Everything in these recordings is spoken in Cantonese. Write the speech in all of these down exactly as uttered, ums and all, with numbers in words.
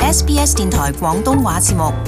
S B S 電台廣東話節目。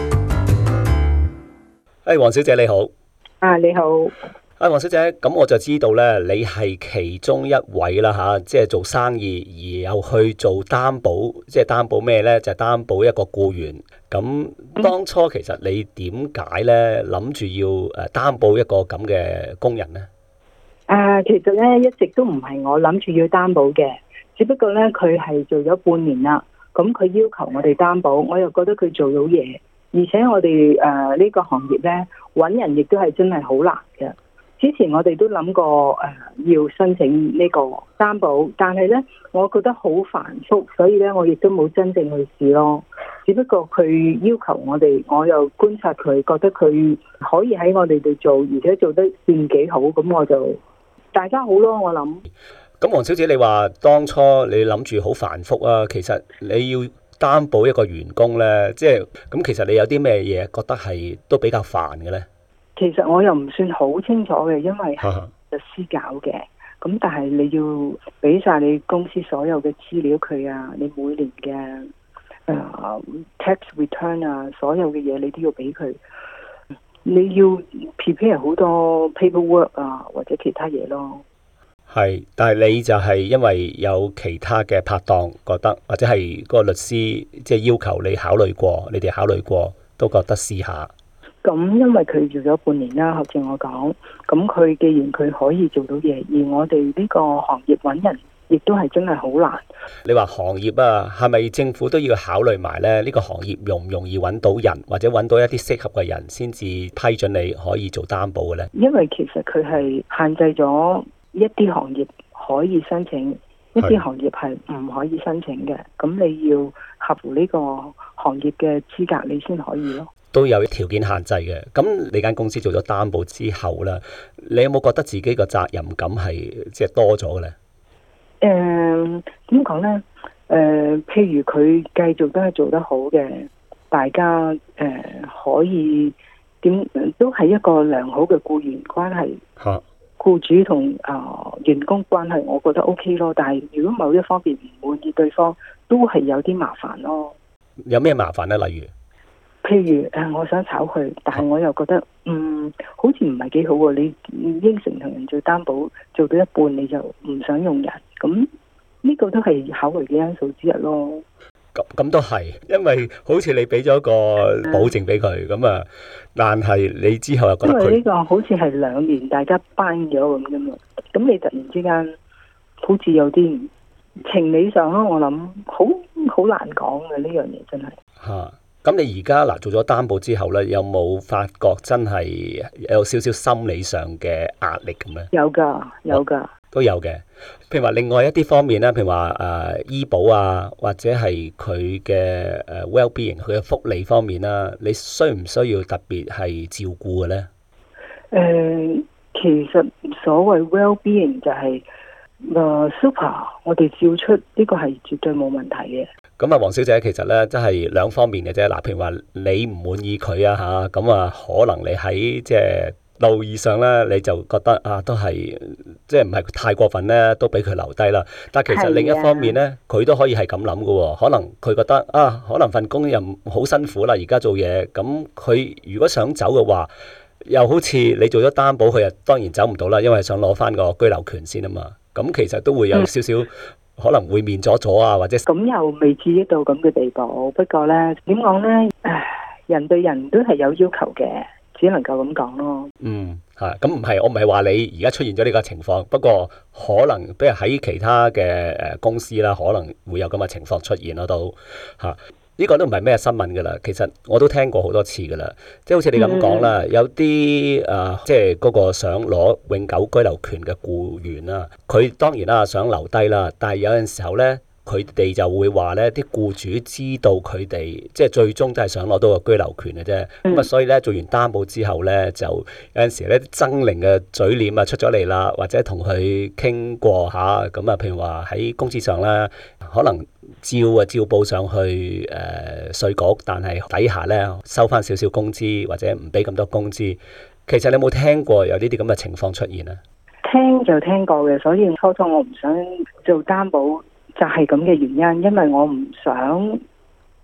誒，黃小姐你好。 啊，你好。 啊，黃小姐，咁我就知道咧，你係其中一位啦吓，即係做生意而又去做擔保，即係擔保咩咧？就係擔保一個僱員。咁當初其實你點解咧諗住要誒擔保一個咁嘅工人咧？ 啊，其實咧一直都唔係我諗住要擔保嘅，只不過咧佢係做咗半年啦，咁佢要求我哋擔保，我又覺得佢做到嘢，而且我哋誒呢個行業咧搵人亦都係真係好難嘅。之前我哋都諗過誒、呃、要申請呢個擔保，但係咧我覺得好繁複，所以咧我亦都冇真正去試咯。只不過佢要求我哋，我又觀察佢，覺得佢可以喺我哋度做，而且做得算幾好，咁我就大家好咯。我諗。 咁黃小姐，你話當初你諗住好繁複啊，其實你要擔保一個員工咧，即係咁，其實你有啲咩嘢覺得係都比較煩嘅咧？ 其實我又唔算好清楚嘅，因為係律師搞嘅，咁但係你要俾晒你公司所有嘅資料佢啊，你每年嘅誒、呃、tax return 啊，所有嘅嘢你都要俾佢，你要 prepare 好多 paperwork 啊或者其他嘢咯。係， 但係你就係因為有其他嘅拍檔覺得，或者係嗰個律師即係要求你考慮過，你哋考慮過都覺得試下。 咁因為佢做咗半年啦，好似我講，咁佢既然佢可以做到嘢，而我哋呢個行業揾人亦都係真係好難。 你話行業啊，係咪政府都要考慮埋咧？呢個行業容唔容易揾到人，或者揾到一啲適合嘅人先至批准你可以做擔保嘅咧？ 因為其實佢係限制咗一啲行業可以申請，一啲行業係唔可以申請嘅。咁你要合乎呢個行業嘅資格，你先可以咯。 都有條件限制嘅。咁你間公司做咗擔保之後咧，你有冇覺得自己個責任感係即係多咗嘅咧？ 誒，點講咧？誒、呃，譬如佢繼續都係做得好嘅，大家誒、呃、可以點都係一個良好嘅僱員關係。吓、啊，僱主同啊、呃、員工關係，我覺得 OK 咯。但係如果某一方面唔滿意對方，都係有啲麻煩咯。有咩麻煩咧？例如？譬如誒，我想炒佢，但係我又覺得，嗯，好似唔係幾好喎。你應承同人做擔保，做到一半你就唔想用人，咁呢個都係考慮嘅因素之一咯。咁咁都係，因為好似你俾咗個保證俾佢，咁啊，但係你之後又覺得佢，因為呢個好似係兩年大家班咗咁啫嘛，咁你突然之間好似有啲情理上咯，我諗好好難講嘅呢樣嘢真係嚇。咁你而家嗱做咗擔保之後咧，有冇發覺真係有少少心理上嘅壓力咁咧？有噶，有噶，都有嘅。譬如話另外一啲方面咧，譬如話誒、呃、醫保啊，或者係佢嘅誒 well-being，佢嘅福利方面啦，你需唔需要特別係照顧嘅咧？誒、呃，其實所謂 well-being 就係、是、誒、呃、super， 我哋照出呢、這個係絕對冇問題嘅。咁啊，黃小姐其實咧，真係兩方面嘅啫。嗱，譬如話你唔滿意佢啊嚇，咁啊，可能你喺即係道義上咧，你就覺得啊，都係即係唔係太過分咧，都俾佢留低啦。但係其實另一方面咧，佢都可以係咁諗嘅喎。可能佢覺得啊，可能份工又好辛苦啦，而家做嘢。咁佢如果想走嘅話，又好似你做咗擔保，佢啊當然走唔到啦，因為想攞翻個居留權先啊嘛。咁其實都會有少少。可能會面咗咗啊，或者咁又未至於到咁嘅地步。不過呢，點講呢？唉，人對人都係有要求嘅，只能夠咁講咯。嗯，嚇，咁唔係，我唔係話你而家出現咗呢個情況，不過可能，比如喺其他嘅誒公司啦，可能會有咁嘅情況出現咯，都嚇。呢個都唔係咩新聞噶啦，其實我都聽過好多次噶啦，即係好似你咁講啦，有啲誒，即係嗰個想攞永久居留權嘅僱員啦，佢當然啦想留低啦，但係有陣時候咧，佢哋就會話咧，啲僱主知道佢哋即係最終都係想攞到個居留權嘅啫，咁啊，所以咧做完擔保之後咧，就有陣時咧猙獰嘅嘴臉啊出咗嚟啦，或者同佢傾過下，咁啊，譬如話喺工資上咧，可能。照啊照報上去誒稅局，但係底下咧收翻少少工資或者唔俾咁多工資。其實你有冇聽過有呢啲咁嘅情況出現啊？聽就聽過嘅，所以初初我唔想做擔保就係咁嘅原因，因為我唔想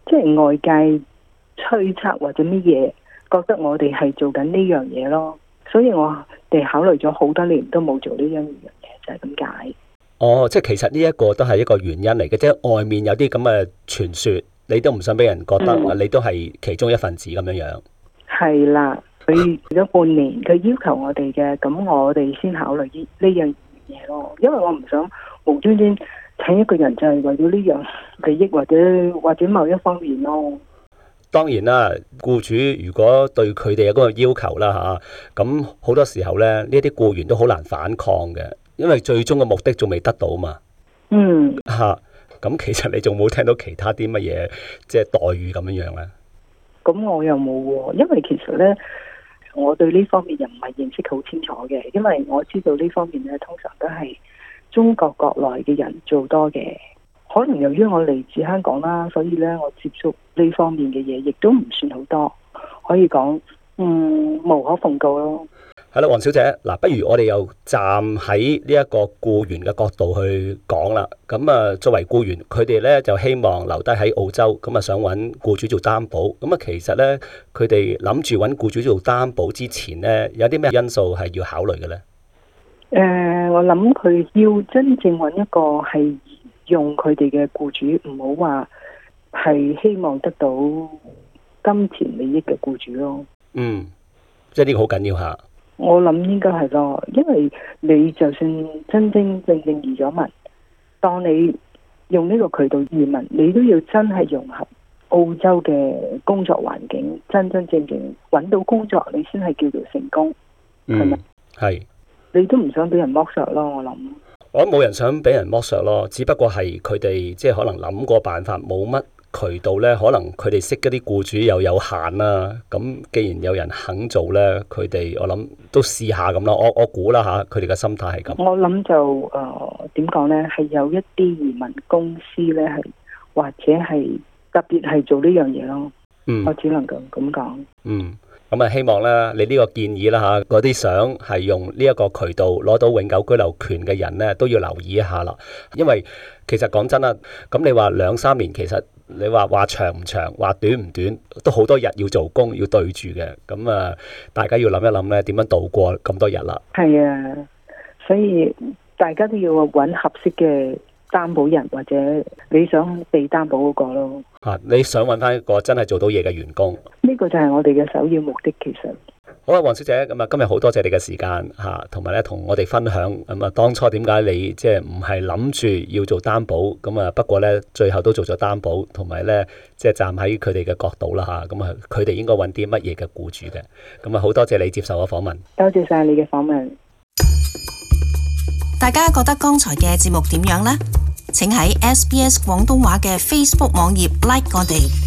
即係外界推測或者乜嘢，覺得我哋係做緊呢樣嘢咯。所以我哋考慮咗好多年都冇做呢樣嘢，就係咁解。 哦，即係其實呢一個都係一個原因嚟嘅，即係外面有啲咁嘅傳說，你都唔想俾人覺得、嗯、你都係其中一份子咁樣樣。 係啦，佢做咗半年，佢要求我哋嘅，咁我哋先考慮呢呢樣嘢咯。因為我唔想無端端請一個人就係為咗呢樣利益或者或者某一方面咯。 當然啦，僱主如果對佢哋有嗰個要求啦吓，咁好多時候咧，呢啲僱員都好難反抗嘅，因為最終嘅目的仲未得到嘛。 嗯。 吓，咁其實你仲冇聽到其他啲乜嘢即係待遇咁樣樣咧？咁我又冇喎，因為其實咧，我對呢方面又唔係認識好清楚嘅，因為我知道呢方面咧，通常都係中國國內嘅人做多嘅。可能由於我嚟自香港啦，所以咧我接觸呢方面嘅嘢，亦都唔算好多，可以講嗯無可奉告咯。 係啦，黃小姐，嗱，不如我哋又站喺呢一個僱員嘅角度去講啦。咁啊，作為僱員，佢哋咧就希望留低喺澳洲，咁啊想揾僱主做擔保。咁啊，其實咧佢哋諗住揾僱主做擔保之前咧，有啲咩因素係要考慮嘅咧？ 誒、呃，我諗佢要真正揾一個係用佢哋嘅僱主，唔好話係希望得到金錢利益嘅僱主咯。嗯， 即係呢個好緊要吓。 我諗應該係咯，因為你就算真真正正移咗民，當你用呢個渠道移民，你都要真係融合澳洲嘅工作環境，真真正正揾到工作，你先係叫做成功，係咪？ 係。 你都唔想俾人剝削咯，我諗。 我冇人想俾人剝削咯，只不過係佢哋即係可能諗過辦法，冇乜渠道咧，可能佢哋識嗰啲僱主又有限啦。咁既然有人肯做咧，佢哋我諗都試下咁啦。我我估啦吓，佢哋嘅心態係咁。 我諗就誒點講咧，係有一啲移民公司咧係或者係特別係做呢樣嘢咯。嗯，我只能夠咁講。 嗯。咁啊，希望咧，你呢個建議啦吓，嗰啲想係用呢一個渠道攞到永久居留權嘅人咧，都要留意一下啦。因為其實講真啦，咁你話兩三年，其實你話話長唔長，話短唔短，都好多日要做工，要對住嘅。咁啊，大家要諗一諗咧，點樣度過咁多日啦？ 係啊，所以大家都要揾合適嘅擔保人，或者你想被擔保嗰個咯。 啊，你想揾翻一個真係做到嘢嘅員工？ 呢個就係我哋嘅首要目的，其實。 好啊，黃小姐，咁啊，今日好多謝你嘅時間吓，同埋咧同我哋分享咁啊，當初點解你即係唔係諗住要做擔保咁啊？不過咧，最後都做咗擔保，同埋咧即係站喺佢哋嘅角度啦吓，咁啊，佢哋應該揾啲乜嘢嘅僱主嘅？咁啊，好多謝你接受我訪問。 多謝晒你嘅訪問。 大家覺得剛才嘅節目點樣呢？請喺 S B S 廣東話嘅 Facebook 網頁 like 我哋。